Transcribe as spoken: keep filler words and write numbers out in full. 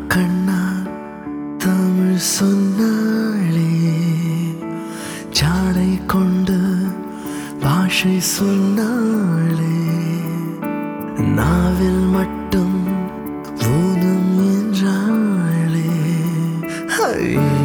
கண்ணால் தமிழ் சொன்னாளே, ஜாடை கொண்டு பாஷை சொன்னாளே, நாவில் மட்டும் ஊனம் என்றாளே. ஐ